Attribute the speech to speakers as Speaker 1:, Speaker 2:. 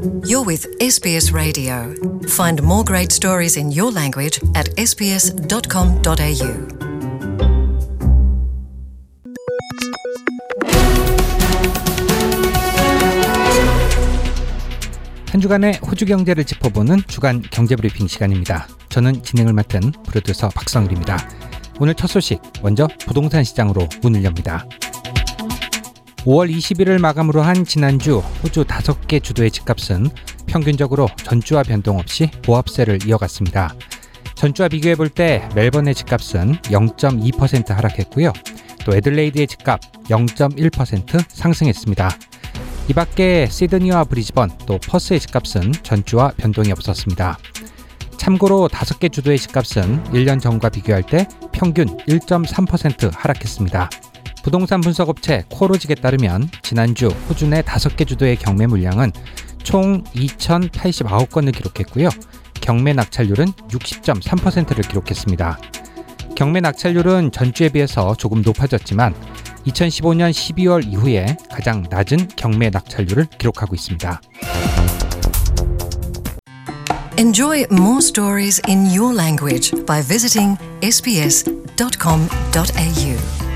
Speaker 1: You're with SBS Radio. Find more great stories in your language at sbs.com.au.
Speaker 2: 한 주간의 호주 경제를 짚어보는 주간 경제브리핑 시간입니다. 저는 진행을 맡은 프로듀서 박성일입니다. 오늘 첫 소식, 먼저 부동산 시장으로 문을 엽니다. 5월 20일을 마감으로 한 지난주 호주 5개 주도의 집값은 평균적으로 전주와 변동 없이 보합세를 이어갔습니다. 전주와 비교해볼 때 멜번의 집값은 0.2% 하락했고요. 또 애들레이드의 집값 0.1% 상승했습니다. 이 밖에 시드니와 브리즈번 또 퍼스의 집값은 전주와 변동이 없었습니다. 참고로 5개 주도의 집값은 1년 전과 비교할 때 평균 1.3% 하락했습니다. 부동산 분석업체 코로직에 따르면 지난주 호주 내 5개 주도의 경매 물량은 총 2,089건을 기록했고요. 경매 낙찰률은 60.3%를 기록했습니다. 경매 낙찰률은 전주에 비해서 조금 높아졌지만 2015년 12월 이후에 가장 낮은 경매 낙찰률을 기록하고 있습니다.
Speaker 1: Enjoy more stories in your language by visiting sbs.com.au.